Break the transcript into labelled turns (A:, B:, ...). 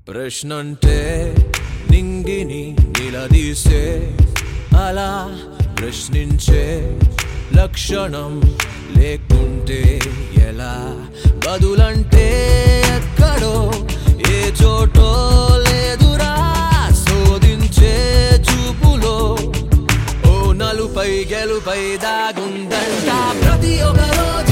A: ప్రశ్నంటే నింగిని నిలదీసే అలా ప్రశ్నించే లక్షణం లేకుంటే ఎలా బదులంటే ఎక్కడో ఏ చోటో లేదురా శోధించే చూపులో ఓ నలుపై గెలుపై దాగుందంట ప్రతి ఒక్క రోజు